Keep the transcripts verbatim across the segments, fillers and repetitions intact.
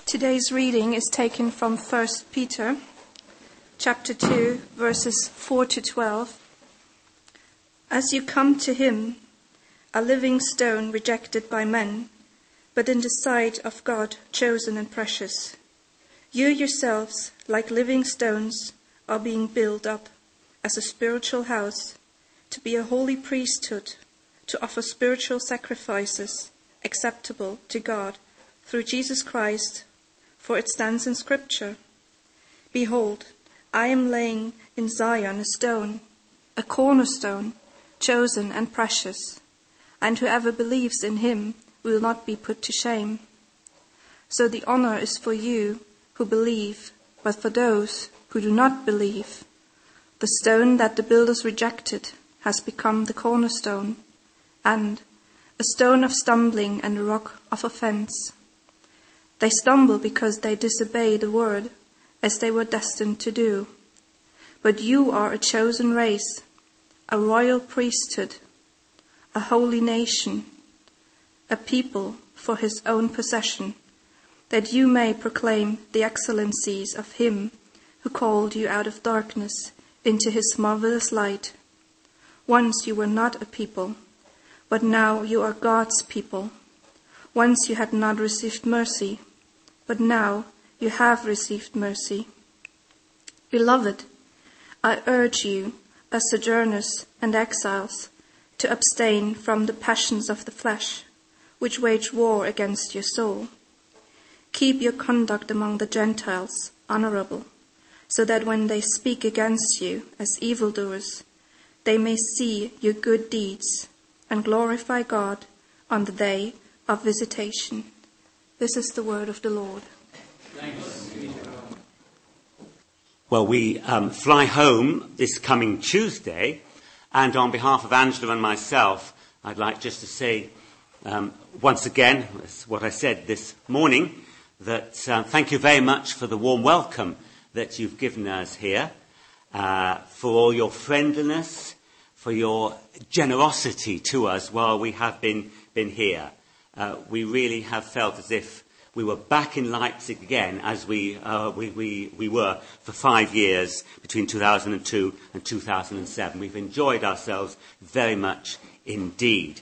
Today's reading is taken from First Peter, chapter two, verses four to twelve. As you come to him, a living stone rejected by men, but in the sight of God chosen and precious, you yourselves, like living stones, are being built up as a spiritual house, to be a holy priesthood, to offer spiritual sacrifices acceptable to God through Jesus Christ. For it stands in Scripture, "Behold, I am laying in Zion a stone, a cornerstone, chosen and precious, and whoever believes in him will not be put to shame." So the honor is for you who believe, but for those who do not believe, the stone that the builders rejected has become the cornerstone, and a stone of stumbling and a rock of offense. They stumble because they disobey the word, as they were destined to do. But you are a chosen race, a royal priesthood, a holy nation, a people for his own possession, that you may proclaim the excellencies of him who called you out of darkness into his marvelous light. Once you were not a people, but now you are God's people. Once you had not received mercy, but now you have received mercy. Beloved, I urge you, as sojourners and exiles, to abstain from the passions of the flesh, which wage war against your soul. Keep your conduct among the Gentiles honorable, so that when they speak against you as evildoers, they may see your good deeds and glorify God on the day of visitation. This is the word of the Lord. Thanks be to God. Well, we um, fly home this coming Tuesday, and on behalf of Angela and myself, I'd like just to say um, once again, what I said this morning, that uh, thank you very much for the warm welcome that you've given us here, uh, for all your friendliness, for your generosity to us while we have been, been here. Uh, we really have felt as if we were back in Leipzig again, as we, uh, we, we, we were for five years between two thousand two and two thousand seven. We've enjoyed ourselves very much indeed.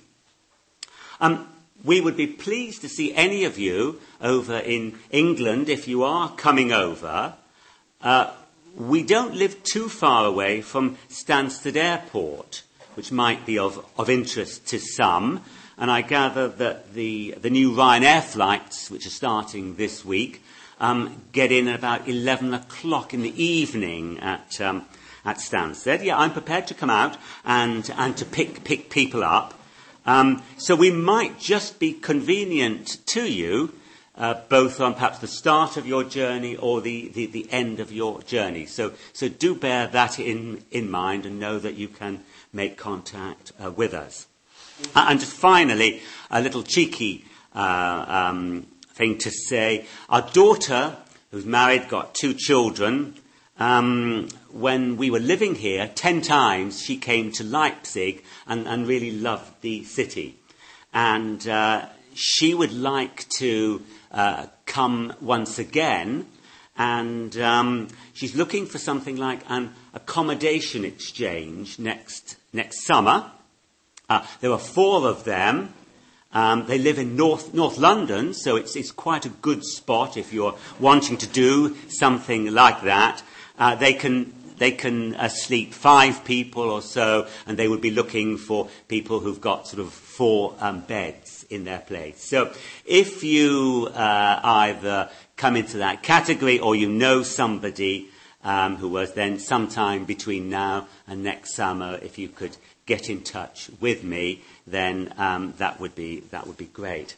Um, we would be pleased to see any of you over in England if you are coming over. Uh, we don't live too far away from Stansted Airport, which might be of, of interest to some. And I gather that the, the new Ryanair flights, which are starting this week, um, get in at about eleven o'clock in the evening at, um, at Stansted. Yeah, I'm prepared to come out and, and to pick, pick people up. Um, so we might just be convenient to you, uh, both on perhaps the start of your journey or the, the, the end of your journey. So, so do bear that in, in mind and know that you can make contact uh, with us. And just finally, a little cheeky uh, um, thing to say. Our daughter, who's married, got two children. Um, when we were living here, ten times she came to Leipzig and, and really loved the city. And uh, she would like to uh, come once again. And um, she's looking for something like an accommodation exchange next next summer. Uh, there are four of them. Um, they live in North North London, so it's it's quite a good spot if you're wanting to do something like that. Uh, they can they can uh, sleep five people or so, and they would be looking for people who've got sort of four um, beds in their place. So if you uh, either come into that category or you know somebody um, who was then sometime between now and next summer, if you could get in touch with me, then um, that would be that would be great.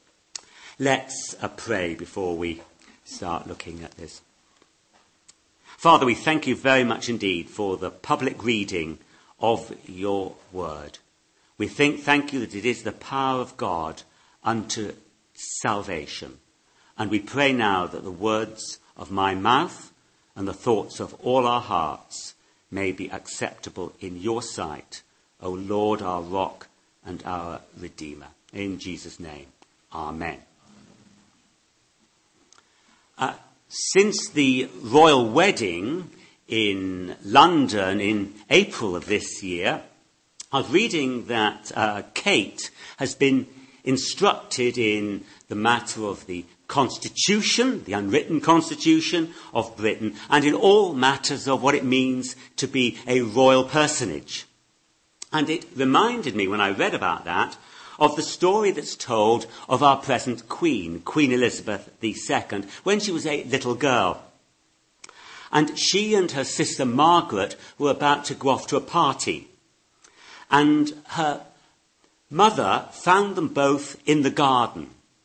Let's uh, pray before we start looking at this. Father, we thank you very much indeed for the public reading of your word. We think, thank you that it is the power of God unto salvation. And we pray now that the words of my mouth and the thoughts of all our hearts may be acceptable in your sight, O Lord, our rock and our Redeemer. In Jesus' name, amen. Uh, since the royal wedding in London in April of this year, I was reading that uh, Kate has been instructed in the matter of the Constitution, the unwritten Constitution of Britain, and in all matters of what it means to be a royal personage. And it reminded me, when I read about that, of the story that's told of our present Queen, Queen Elizabeth the Second, when she was a little girl. And she and her sister Margaret were about to go off to a party. And her mother found them both in the garden.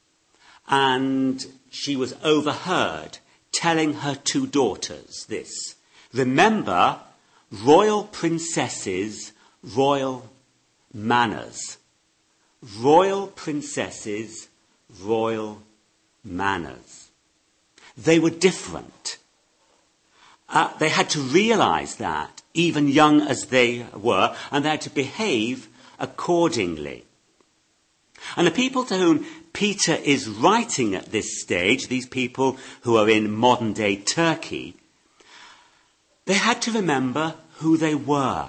And she was overheard telling her two daughters this: remember, royal princesses, royal manners. Royal princesses, royal manners. They were different. Uh, they had to realize that, even young as they were, and they had to behave accordingly. And the people to whom Peter is writing at this stage, these people who are in modern-day Turkey, they had to remember who they were.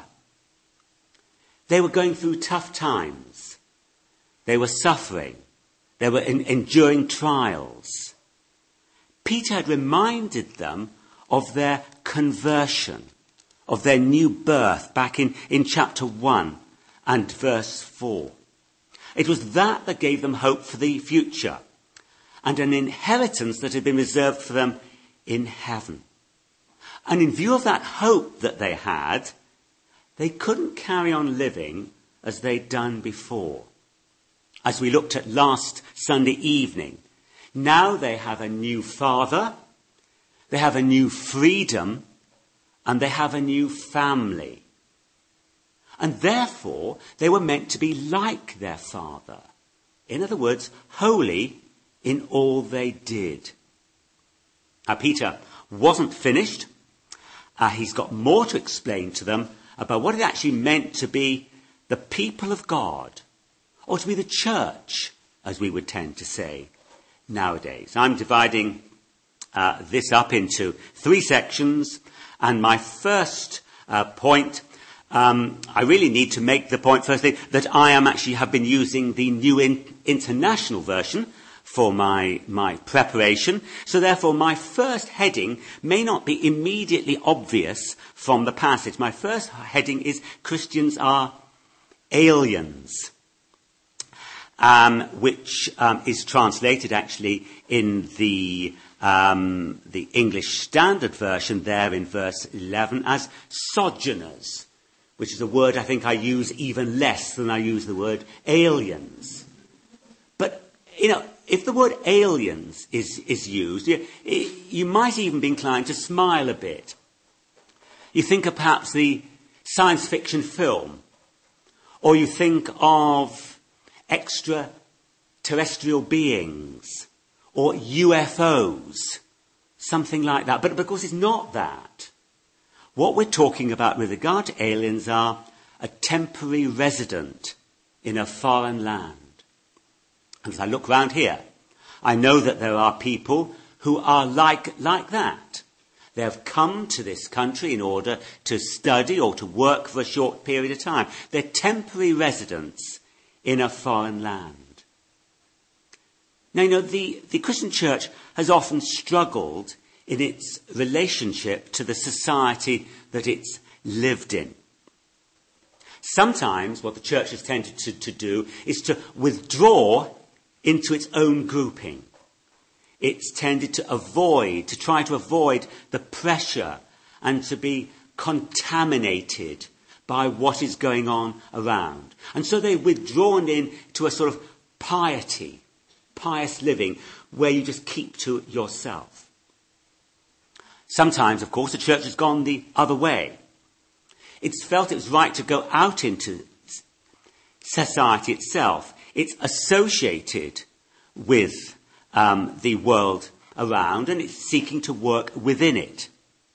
They were going through tough times. They were suffering. They were in, enduring trials. Peter had reminded them of their conversion, of their new birth back in, in chapter one and verse four. It was that that gave them hope for the future and an inheritance that had been reserved for them in heaven. And in view of that hope that they had, they couldn't carry on living as they'd done before. As we looked at last Sunday evening, now they have a new father, they have a new freedom, and they have a new family. And therefore, they were meant to be like their father. In other words, holy in all they did. Now, Peter wasn't finished. Uh, he's got more to explain to them about what it actually meant to be the people of God, or to be the church, as we would tend to say nowadays. I'm dividing uh, this up into three sections, and my first uh, point, um, I really need to make the point, firstly, that I am actually have been using the New in- International Version for my, my preparation. So therefore, my first heading may not be immediately obvious from the passage. My first heading is Christians are aliens, um, which um, is translated actually in the um, the English Standard Version there in verse eleven as sojourners, which is a word I think I use even less than I use the word aliens. But, you know, if the word aliens is, is used, you, you might even be inclined to smile a bit. You think of perhaps the science fiction film, or you think of extraterrestrial beings, or U F Os, something like that. But of course it's not that. What we're talking about with regard to aliens are a temporary resident in a foreign land. And as I look round here, I know that there are people who are like, like that. They have come to this country in order to study or to work for a short period of time. They're temporary residents in a foreign land. Now, you know, the, the Christian church has often struggled in its relationship to the society that it's lived in. Sometimes what the church has tended to, to do is to withdraw into its own grouping. It's tended to avoid, to try to avoid the pressure and to be contaminated by what is going on around. And so they've withdrawn in to a sort of piety, pious living, where you just keep to yourself. Sometimes, of course, the church has gone the other way. It's felt it was right to go out into society itself. It's associated with um, the world around, and it's seeking to work within it.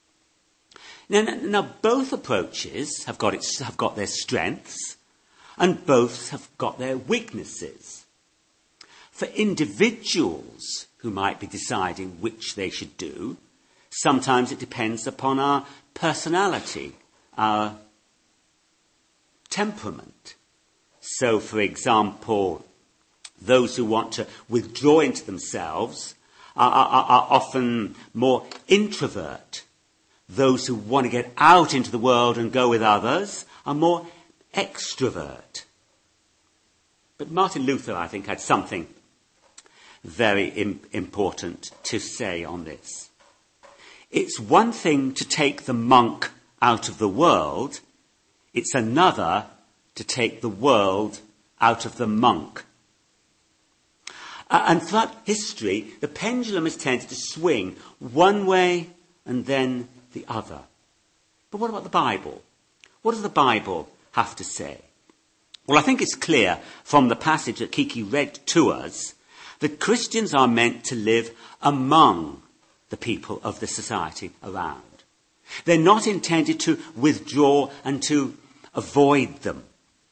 Now, now both approaches have got, its, have got their strengths, and both have got their weaknesses. for individuals who might be deciding which they should do. Sometimes it depends upon our personality, our temperament. So, for example, those who want to withdraw into themselves are, are, are often more introvert. Those who want to get out into the world and go with others are more extrovert. But Martin Luther, I think, had something very im- important to say on this. It's one thing to take the monk out of the world. It's another to take the world out of the monk. Uh, and throughout history, the pendulum has tended to swing one way and then the other. But what about the Bible? What does the Bible have to say? Well, I think it's clear from the passage that Kiki read to us that Christians are meant to live among the people of the society around. They're not intended to withdraw and to avoid them.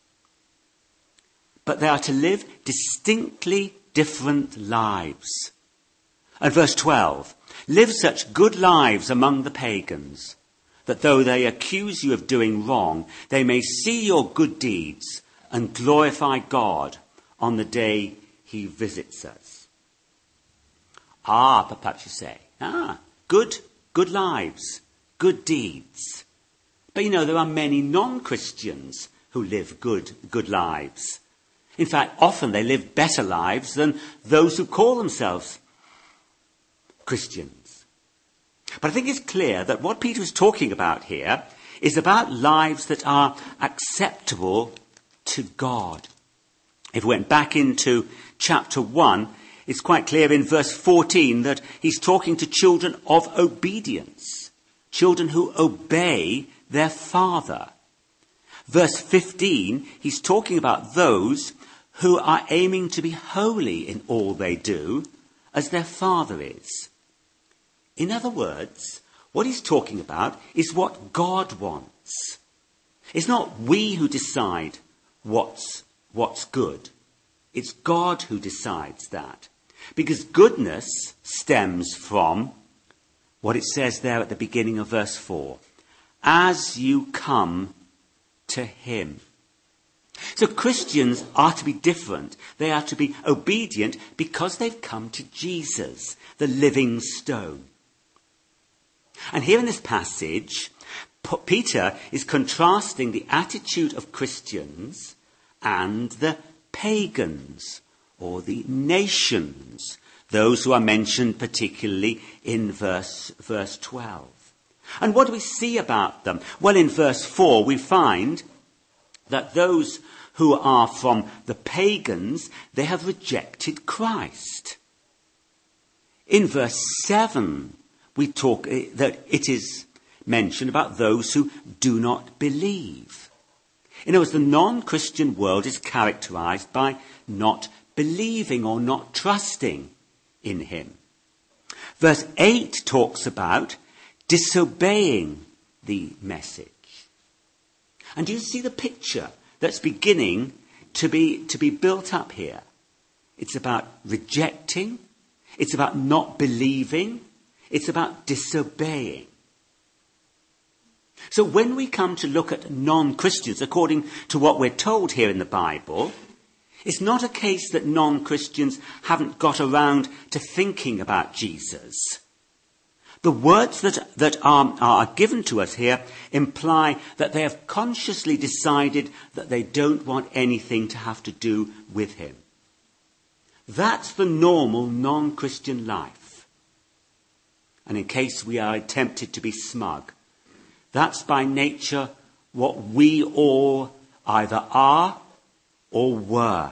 But they are to live distinctly different lives. And verse twelve, live such good lives among the pagans, that though they accuse you of doing wrong, they may see your good deeds and glorify God on the day he visits us. Ah, perhaps you say, ah, good, good lives, good deeds. But you know, there are many non-Christians who live good, good lives. In fact, often they live better lives than those who call themselves Christians. But I think it's clear that what Peter is talking about here is about lives that are acceptable to God. If we went back into chapter one, it's quite clear in verse fourteen that he's talking to children of obedience, children who obey their father. Verse fifteen, he's talking about those who are aiming to be holy in all they do, as their father is. In other words, what he's talking about is what God wants. It's not we who decide what's, what's good. It's God who decides that. Because goodness stems from what it says there at the beginning of verse four. As you come to him. So Christians are to be different. They are to be obedient because they've come to Jesus, the living stone. And here in this passage, Peter is contrasting the attitude of Christians and the pagans, or the nations, those who are mentioned particularly in verse, verse twelve. And what do we see about them? Well, in verse four, we find that those who are from the pagans, they have rejected Christ. In verse seven, we talk that it is mentioned about those who do not believe. In other words, the non-Christian world is characterized by not believing or not trusting in him. Verse eight talks about disobeying the message. And do you see the picture that's beginning to be, to be built up here? It's about rejecting. It's about not believing. It's about disobeying. So when we come to look at non-Christians, according to what we're told here in the Bible, it's not a case that non-Christians haven't got around to thinking about Jesus. The words that, that are, are given to us here imply that they have consciously decided that they don't want anything to have to do with him. That's the normal non-Christian life. And in case we are tempted to be smug, that's by nature what we all either are or were.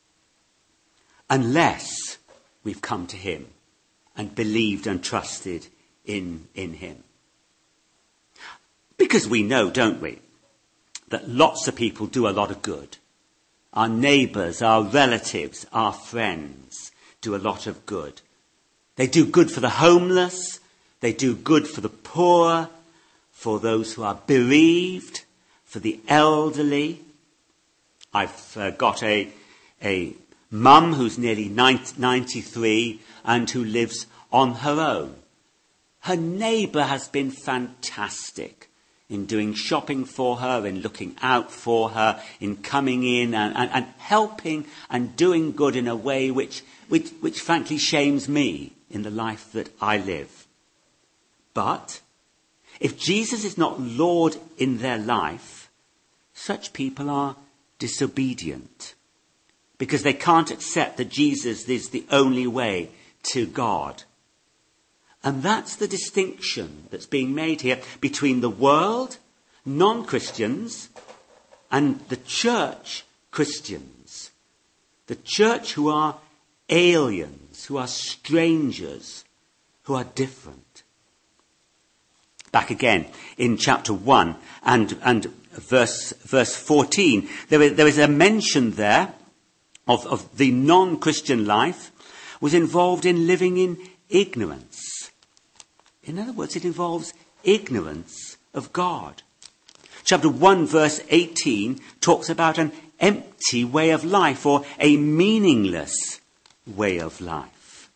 Unless we've come to him and believed and trusted in, in him. Because we know, don't we, that lots of people do a lot of good. Our neighbours, our relatives, our friends do a lot of good. They do good for the homeless. They do good for the poor, for those who are bereaved, for the elderly. I've uh, got a, a Mum, who's nearly ninety-three and who lives on her own. Her neighbour has been fantastic in doing shopping for her, in looking out for her, in coming in and, and, and helping and doing good in a way which, which, which frankly shames me in the life that I live. But if Jesus is not Lord in their life, such people are disobedient because they can't accept that Jesus is the only way to God. And that's the distinction that's being made here between the world, non-Christians, and the church Christians. The church who are aliens, who are strangers, who are different. Back again in chapter one and, and verse, verse fourteen, there is, there is a mention there of, of the non-Christian life was involved in living in ignorance. In other words, it involves ignorance of God. Chapter one, verse eighteen, talks about an empty way of life or a meaningless way of life.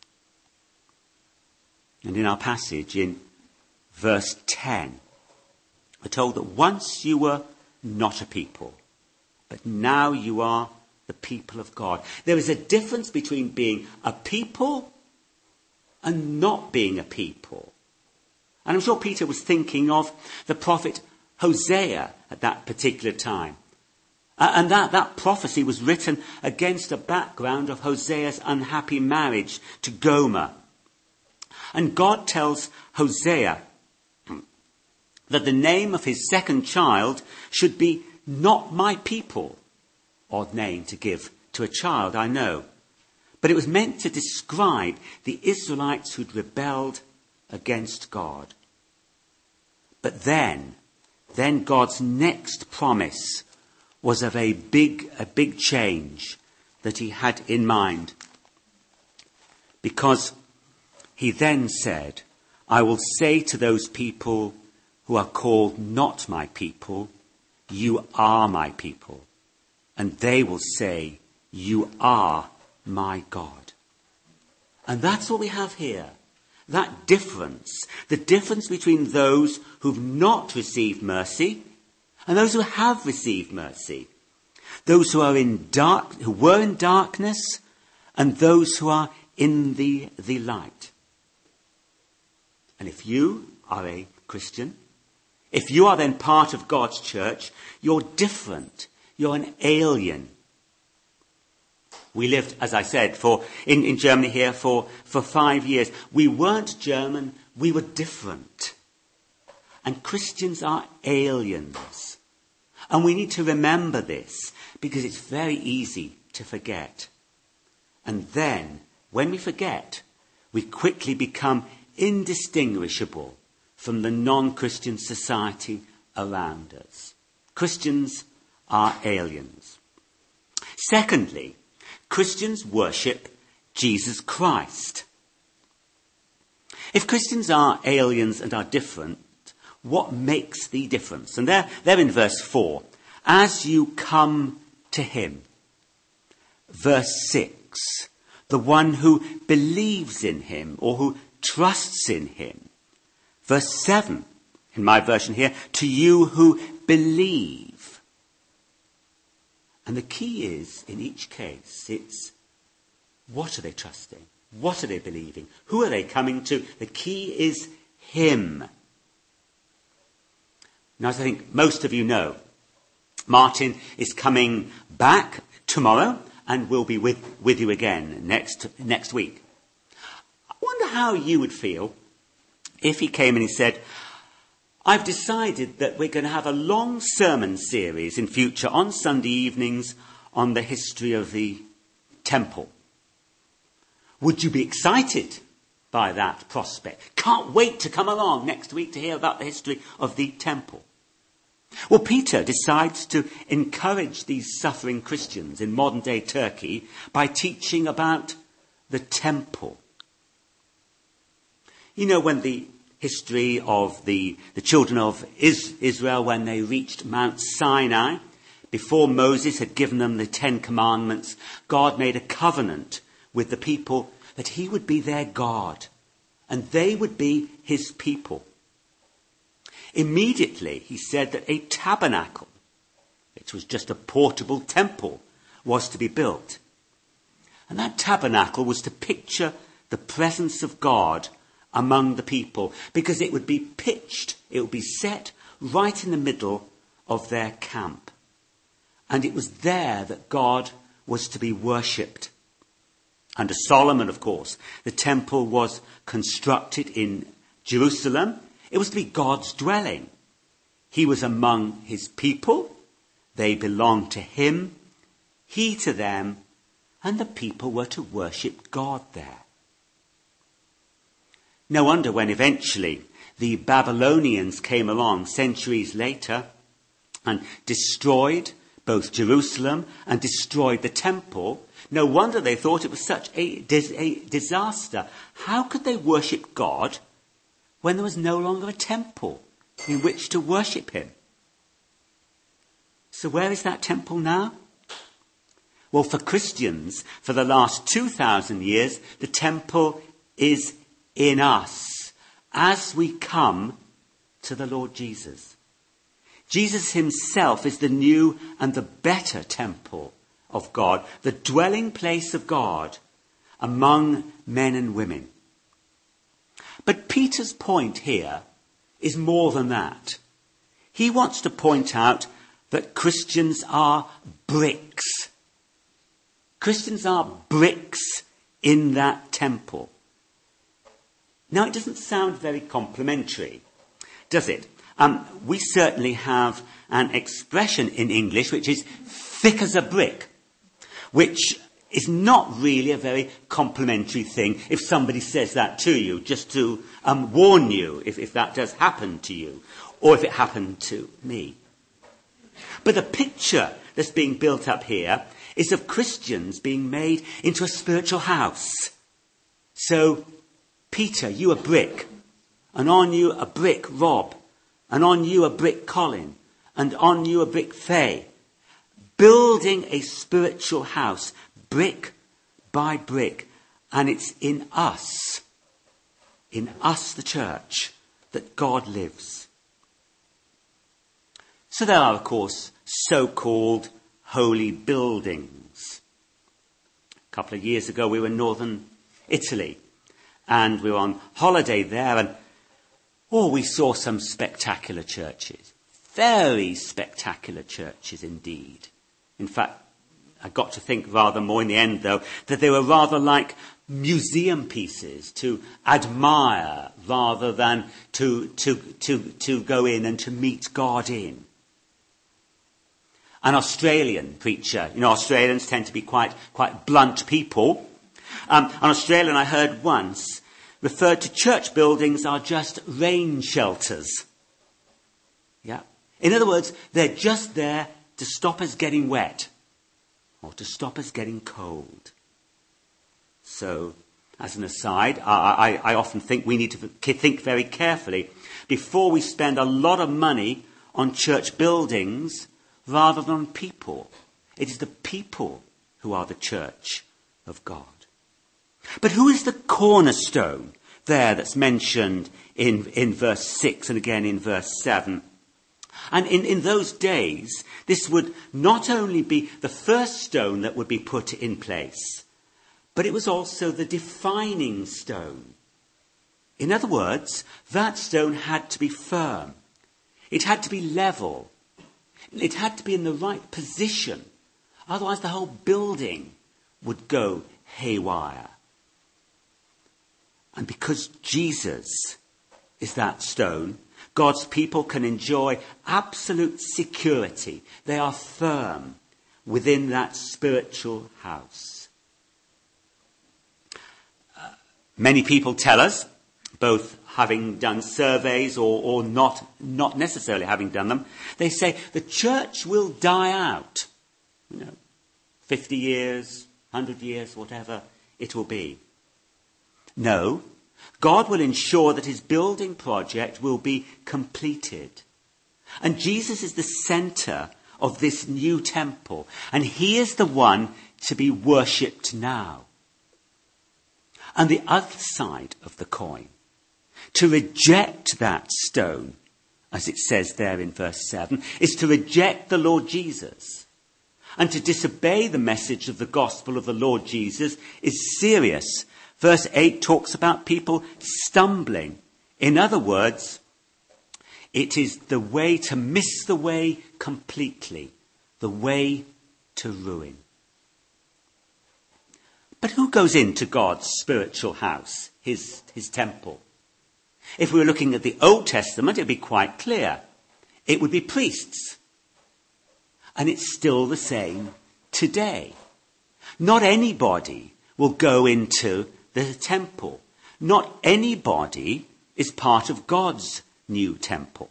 And in our passage, in verse ten, we're told that once you were not a people, but now you are the people of God. There is a difference between being a people and not being a people. And I'm sure Peter was thinking of the prophet Hosea at that particular time. Uh, and that, that prophecy was written against a background of Hosea's unhappy marriage to Gomer. And God tells Hosea that the name of his second child should be not my people. Odd name to give to a child, I know. But it was meant to describe the Israelites who'd rebelled against God. But then, then God's next promise was of a big, a big change that he had in mind. Because he then said, I will say to those people who are called not my people, you are my people. And they will say, you are my God. And that's what we have here. That difference, the difference between those who've not received mercy and those who have received mercy. Those who are in dark, who were in darkness, and those who are in the, the light. And if you are a Christian, if you are then part of God's church, you're different. You're an alien. We lived, as I said, for in, in Germany here for, for five years. We weren't German, we were different. And Christians are aliens. And we need to remember this because it's very easy to forget. And then, when we forget, we quickly become indistinguishable from the non-Christian society around us. Christians are aliens. Secondly, Christians worship Jesus Christ. If Christians are aliens and are different, what makes the difference? And there, there in verse four, as you come to him. Verse six, the one who believes in him or who trusts in him. Verse seven, in my version here, to you who believe. And the key is, in each case, it's what are they trusting? What are they believing? Who are they coming to? The key is him. Now, as I think most of you know, Martin is coming back tomorrow and will be with, with you again next, next week. I wonder how you would feel if he came and he said, I've decided that we're going to have a long sermon series in future on Sunday evenings on the history of the temple. Would you be excited by that prospect? Can't wait to come along next week to hear about the history of the temple. Well, Peter decides to encourage these suffering Christians in modern-day Turkey by teaching about the temple. You know, when the history of the, the children of Is, Israel, when they reached Mount Sinai, Before Moses had given them the Ten Commandments, God made a covenant with the people that he would be their God and they would be his people. Immediately, he said that a tabernacle, which was just a portable temple, was to be built. And that tabernacle was to picture the presence of God among the people, because it would be pitched, it would be set right in the middle of their camp. And it was there that God was to be worshipped. Under Solomon, of course, the temple was constructed in Jerusalem. It was to be God's dwelling. He was among his people. They belonged to him, he to them, and the people were to worship God there. No wonder when eventually the Babylonians came along centuries later and destroyed both Jerusalem and destroyed the temple. No wonder they thought it was such a, dis- a disaster. How could they worship God when there was no longer a temple in which to worship him? So where is that temple now? Well, for Christians, for the last two thousand years, the temple is in us as we come to the Lord Jesus. Jesus himself is the new and the better temple of God, the dwelling place of God among men and women. But Peter's point here is more than that. He wants to point out that Christians are bricks. Christians are bricks in that temple. Now, it doesn't sound very complimentary, does it? Um, we certainly have an expression in English which is thick as a brick, which is not really a very complimentary thing if somebody says that to you, just to um, warn you if, if that does happen to you, or if it happened to me. But the picture that's being built up here is of Christians being made into a spiritual house. So, Peter, you a brick, and on you a brick Rob, and on you a brick Colin, and on you a brick Faye, building a spiritual house, brick by brick, and it's in us, in us the church, that God lives. So there are, of course, so-called holy buildings. A couple of years ago we were in northern Italy, and we were on holiday there, and oh, we saw some spectacular churches. Very spectacular churches indeed. In fact, I got to think rather more in the end, though, that they were rather like museum pieces to admire rather than to, to, to, to go in and to meet God in. An Australian preacher, you know, Australians tend to be quite, quite blunt people. Um, an Australian I heard once referred to church buildings are just rain shelters. Yeah. In other words, they're just there to stop us getting wet or to stop us getting cold. So, as an aside, I, I, I often think we need to think very carefully before we spend a lot of money on church buildings rather than on people. It is the people who are the church of God. But who is the cornerstone there that's mentioned in, in verse six and again in verse seven? And in, in those days, this would not only be the first stone that would be put in place, but it was also the defining stone. In other words, that stone had to be firm. It had to be level. It had to be in the right position. Otherwise, the whole building would go haywire. And because Jesus is that stone, God's people can enjoy absolute security. They are firm within that spiritual house. Uh, many people tell us, both having done surveys or, or not, not necessarily having done them, they say the church will die out. You know, fifty years, one hundred years, whatever it will be. No, God will ensure that his building project will be completed. And Jesus is the centre of this new temple. And he is the one to be worshipped now. And the other side of the coin, to reject that stone, as it says there in verse seven, is to reject the Lord Jesus. And to disobey the message of the gospel of the Lord Jesus is serious. Verse eight talks about people stumbling. In other words, it is the way to miss the way completely, the way to ruin. But who goes into God's spiritual house, his, his temple? If we were looking at the Old Testament, it would be quite clear. It would be priests. And it's still the same today. Not anybody will go into the temple. Not anybody is part of God's new temple.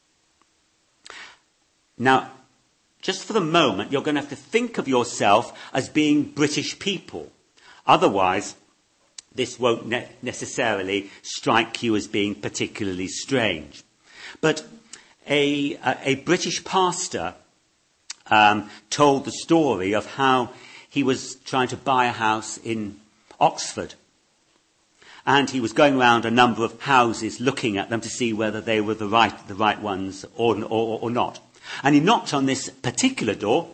Now, just for the moment, you're going to have to think of yourself as being British people. Otherwise, this won't ne- necessarily strike you as being particularly strange. But a, a, a British pastor um, told the story of how he was trying to buy a house in Oxford. And he was going around a number of houses looking at them to see whether they were the right, the right ones or, or, or not. And he knocked on this particular door,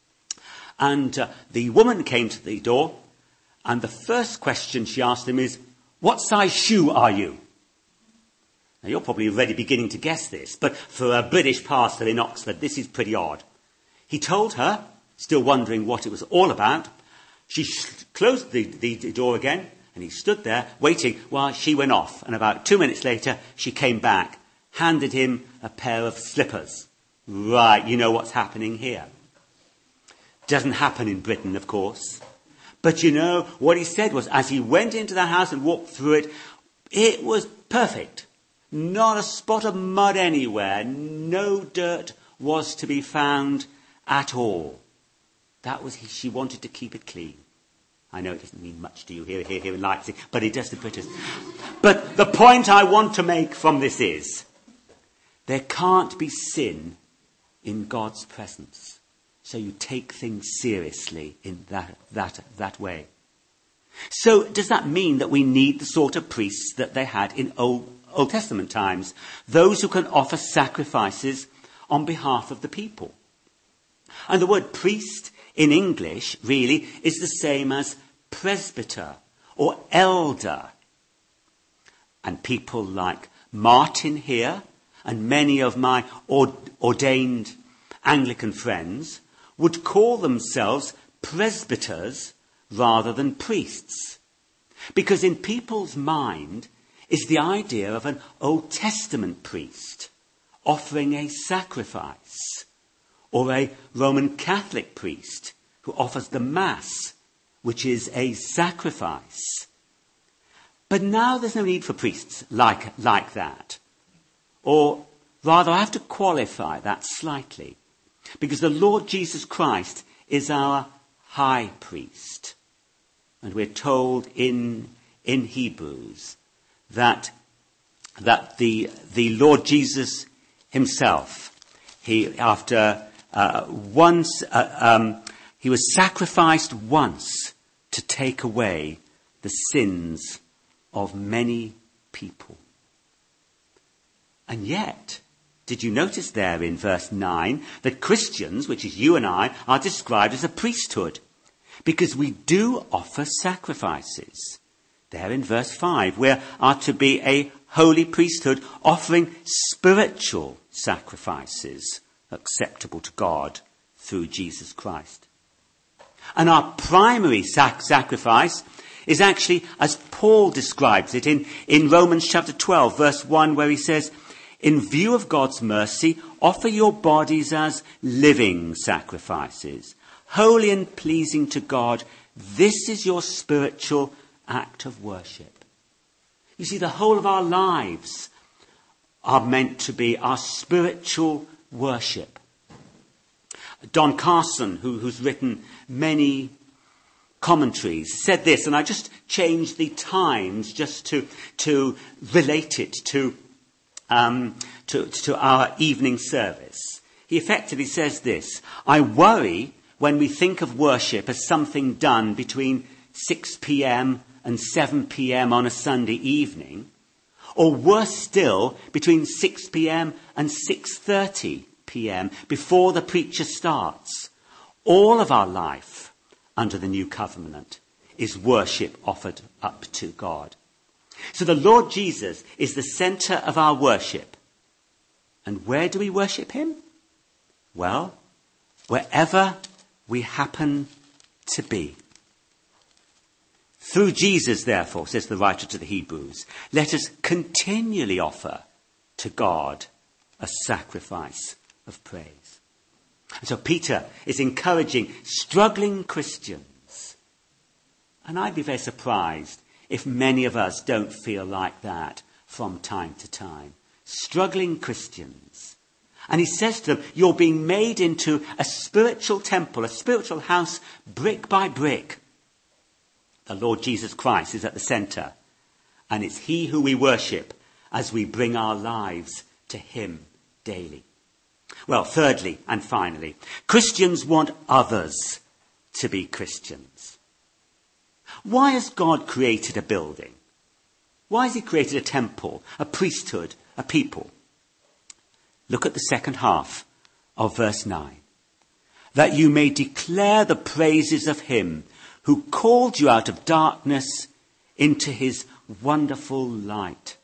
and uh, the woman came to the door, and the first question she asked him is, "What size shoe are you?" Now, you're probably already beginning to guess this, but for a British pastor in Oxford, this is pretty odd. He told her, still wondering what it was all about. She sh- closed the, the, the door again, and he stood there waiting while she went off. And about two minutes later, she came back, handed him a pair of slippers. Right, you know what's happening here. Doesn't happen in Britain, of course. But you know, what he said was, as he went into the house and walked through it, it was perfect. Not a spot of mud anywhere. No dirt was to be found at all. That was, she wanted to keep it clean. I know it doesn't mean much to you here, here, here in Leipzig, but it does to British. But the point I want to make from this is, there can't be sin in God's presence. So you take things seriously in that, that, that way. So does that mean that we need the sort of priests that they had in Old, Old Testament times? Those who can offer sacrifices on behalf of the people. And the word priest in English really is the same as presbyter or elder. And people like Martin here and many of my ordained Anglican friends would call themselves presbyters rather than priests. Because in people's mind is the idea of an Old Testament priest offering a sacrifice, or a Roman Catholic priest who offers the Mass, which is a sacrifice. But now there's no need for priests like, like that. Or rather, I have to qualify that slightly, because the Lord Jesus Christ is our high priest. And we're told in, in Hebrews that, that the, the Lord Jesus himself, he, after uh, once, uh, um, he was sacrificed once to take away the sins of many people. And yet, did you notice there in verse nine that Christians, which is you and I, are described as a priesthood? Because we do offer sacrifices. There in verse five, we are to be a holy priesthood offering spiritual sacrifices acceptable to God through Jesus Christ. And our primary sac- sacrifice is actually, as Paul describes it in, in Romans chapter twelve, verse one, where he says, "In view of God's mercy, offer your bodies as living sacrifices, holy and pleasing to God. This is your spiritual act of worship." You see, the whole of our lives are meant to be our spiritual worship. Don Carson, who, who's written many commentaries, said this, and I just changed the times just to, to relate it to, um, to, to our evening service. He effectively says this: I worry when we think of worship as something done between six p.m. and seven p.m. on a Sunday evening, or worse still, between six p.m. and six thirty p.m. before the preacher starts. All of our life under the new covenant is worship offered up to God. So the Lord Jesus is the centre of our worship. And where do we worship him? Well, wherever we happen to be. Through Jesus, therefore, says the writer to the Hebrews, let us continually offer to God a sacrifice of praise. And so Peter is encouraging struggling Christians. And I'd be very surprised if many of us don't feel like that from time to time. Struggling Christians. And he says to them, you're being made into a spiritual temple, a spiritual house, brick by brick. The Lord Jesus Christ is at the centre, and it's he who we worship as we bring our lives to him daily. Well, thirdly and finally, Christians want others to be Christians. Why has God created a building? Why has he created a temple, a priesthood, a people? Look at the second half of verse nine. That you may declare the praises of him who called you out of darkness into his wonderful light.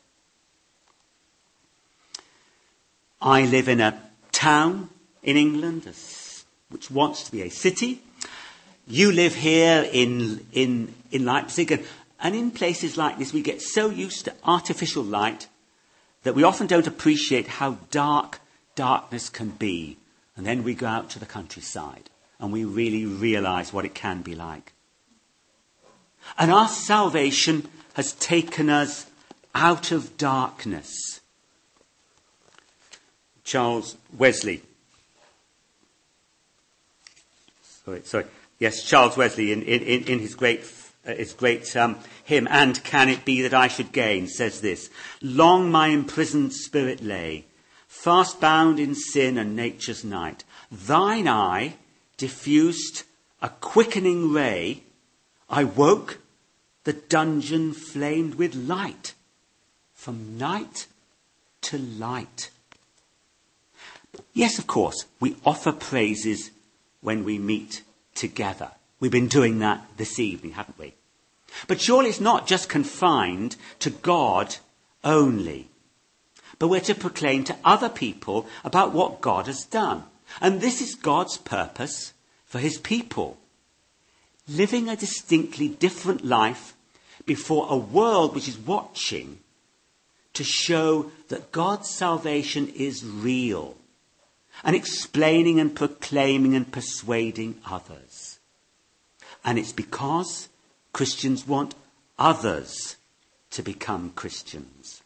I live in a town in England which wants to be a city. You live here in in, in Leipzig. And, and in places like this, we get so used to artificial light that we often don't appreciate how dark darkness can be. And then we go out to the countryside and we really realize what it can be like. And our salvation has taken us out of darkness. Charles Wesley. Sorry, sorry. Yes, Charles Wesley in, in, in his great, uh, his great um, hymn, And Can It Be That I Should Gain, says this: long my imprisoned spirit lay, fast bound in sin and nature's night. Thine eye diffused a quickening ray. I woke, the dungeon flamed with light, from night to light. Yes, of course, we offer praises when we meet together. We've been doing that this evening, haven't we? But surely it's not just confined to God only. But we're to proclaim to other people about what God has done. And this is God's purpose for his people. Living a distinctly different life before a world which is watching, to show that God's salvation is real, and explaining and proclaiming and persuading others. And it's because Christians want others to become Christians.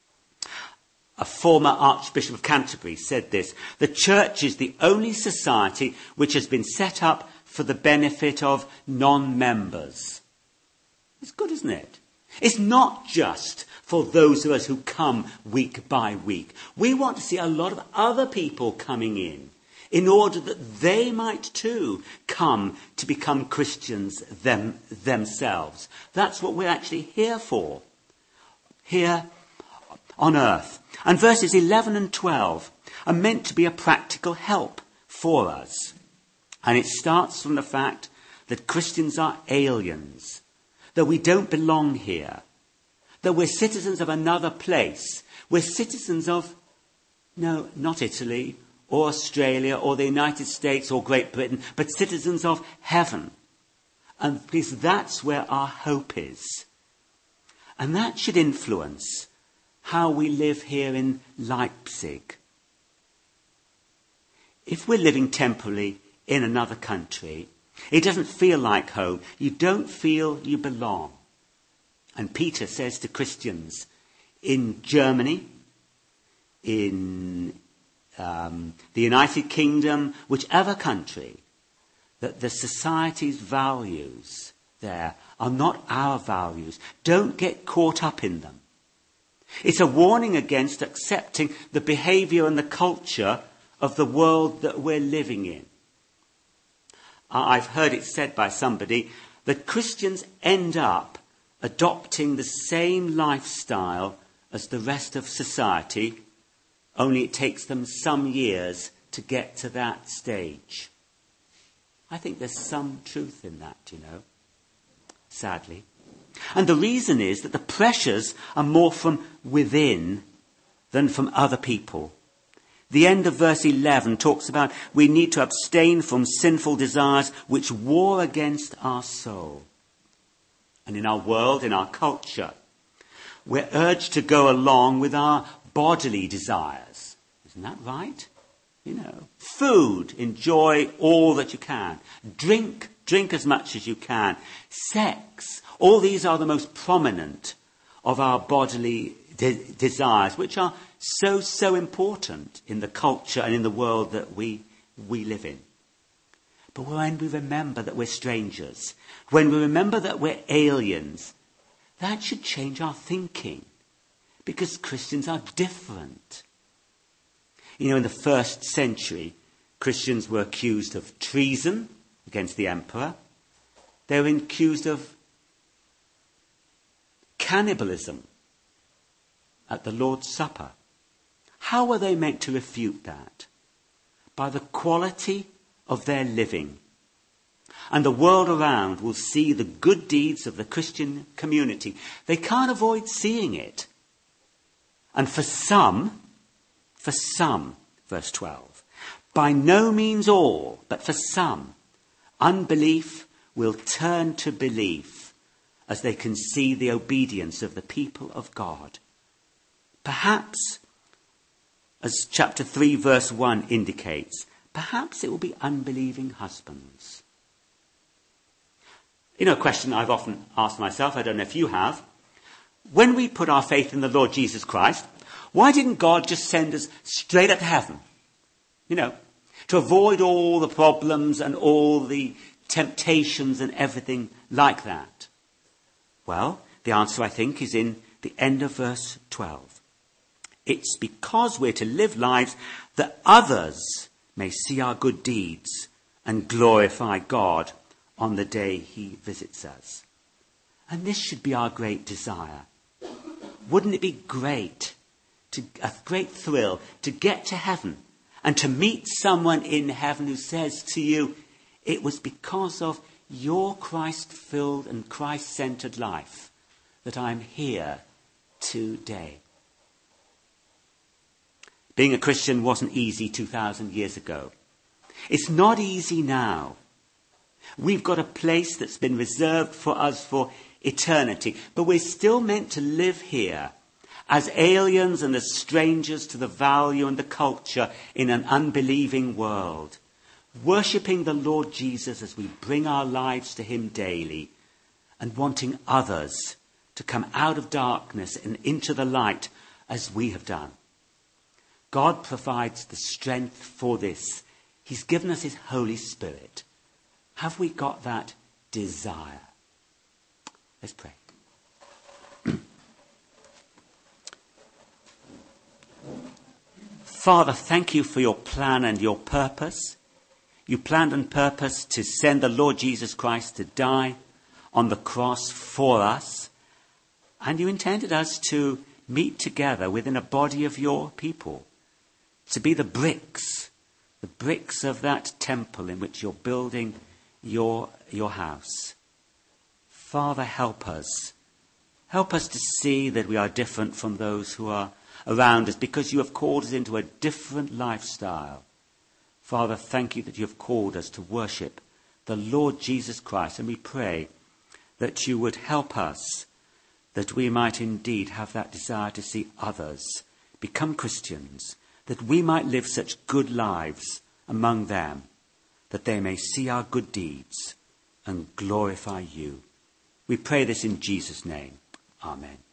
A former Archbishop of Canterbury said this: the church is the only society which has been set up for the benefit of non-members. It's good, isn't it? It's not just for those of us who come week by week. We want to see a lot of other people coming in, in order that they might too come to become Christians them, themselves. That's what we're actually here for, here on earth. And verses eleven and twelve are meant to be a practical help for us. And it starts from the fact that Christians are aliens, that we don't belong here, that we're citizens of another place. We're citizens of, no, not Italy or Australia or the United States or Great Britain, but citizens of heaven. And please, that's where our hope is. And that should influence how we live here in Leipzig. If we're living temporarily in another country, it doesn't feel like home. You don't feel you belong. And Peter says to Christians in Germany, in um, the United Kingdom, whichever country, that the society's values there are not our values. Don't get caught up in them. It's a warning against accepting the behaviour and the culture of the world that we're living in. I've heard it said by somebody that Christians end up adopting the same lifestyle as the rest of society, only it takes them some years to get to that stage. I think there's some truth in that, you know, sadly. And the reason is that the pressures are more from within than from other people. The end of verse eleven talks about we need to abstain from sinful desires which war against our soul. And in our world, in our culture, we're urged to go along with our bodily desires. Isn't that right? You know, food, enjoy all that you can. Drink, drink as much as you can. Sex, all these are the most prominent of our bodily de- desires, which are so, so important in the culture and in the world that we, we live in. But when we remember that we're strangers, when we remember that we're aliens, that should change our thinking, because Christians are different. You know, in the first century, Christians were accused of treason against the emperor. They were accused of cannibalism at the Lord's Supper. How were they meant to refute that? By the quality of their living. And the world around will see the good deeds of the Christian community. They can't avoid seeing it. And for some, for some, verse twelve, by no means all, but for some, unbelief will turn to belief as they can see the obedience of the people of God. Perhaps, as chapter three, verse one indicates, perhaps it will be unbelieving husbands. You know, a question I've often asked myself, I don't know if you have. When we put our faith in the Lord Jesus Christ, why didn't God just send us straight up to heaven? You know, to avoid all the problems and all the temptations and everything like that. Well, the answer, I think, is in the end of verse twelve. It's because we're to live lives that others may see our good deeds and glorify God on the day he visits us. And this should be our great desire. Wouldn't it be great, to, a great thrill, to get to heaven and to meet someone in heaven who says to you, it was because of your Christ-filled and Christ-centered life that I'm here today. Being a Christian wasn't easy two thousand years ago. It's not easy now. We've got a place that's been reserved for us for eternity, but we're still meant to live here as aliens and as strangers to the value and the culture in an unbelieving world, worshipping the Lord Jesus as we bring our lives to him daily and wanting others to come out of darkness and into the light as we have done. God provides the strength for this. He's given us his Holy Spirit. Have we got that desire? Let's pray. Father, thank you for your plan and your purpose. You planned and purposed to send the Lord Jesus Christ to die on the cross for us. And you intended us to meet together within a body of your people, to be the bricks, the bricks of that temple in which you're building your, your house. Father, help us. Help us to see that we are different from those who are around us, because you have called us into a different lifestyle. Father, thank you that you have called us to worship the Lord Jesus Christ, and we pray that you would help us, that we might indeed have that desire to see others become Christians, that we might live such good lives among them, that they may see our good deeds and glorify you. We pray this in Jesus' name. Amen.